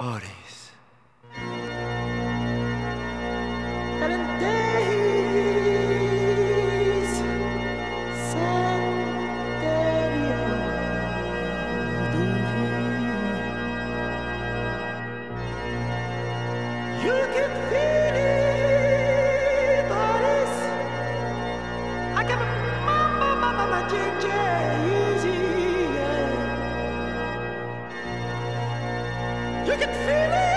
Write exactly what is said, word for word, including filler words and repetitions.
Oris. Days, Santerio You can feel it, Oris. I got my, my, my, my, my ginger easy, yeah. You can feel it.